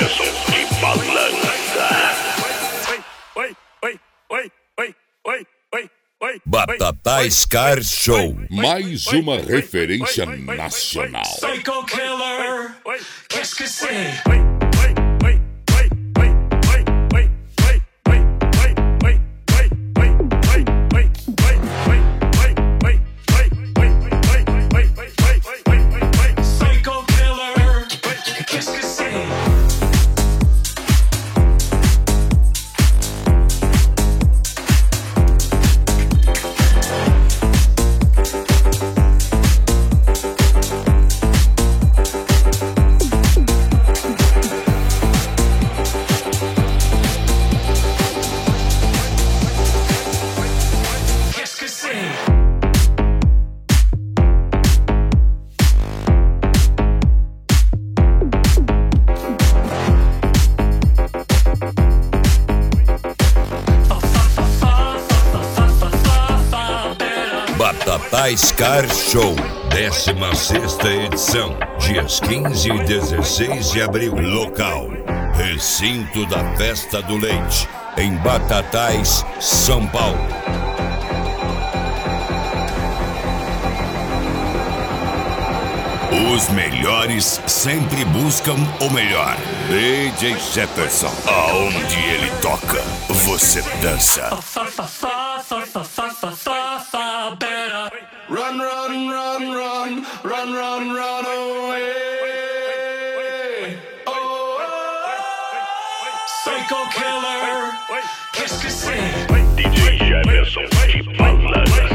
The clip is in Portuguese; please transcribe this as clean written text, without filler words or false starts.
Jefferson de Balança. Batatais Car Show. Mais uma referência nacional. Psycho Killer, qu'est-ce que c'est? Batatais Car Show, 16ª edição, dias 15 e 16 de abril. Local: Recinto da Festa do Leite, em Batatais, São Paulo. Os melhores sempre buscam o melhor. DJ Jefferson, aonde ele toca, você dança. Run, run, run, run, run, run, run away. Oh, Psycho Killer, qu'est-ce que c'est? DJ Jefferson de Balança.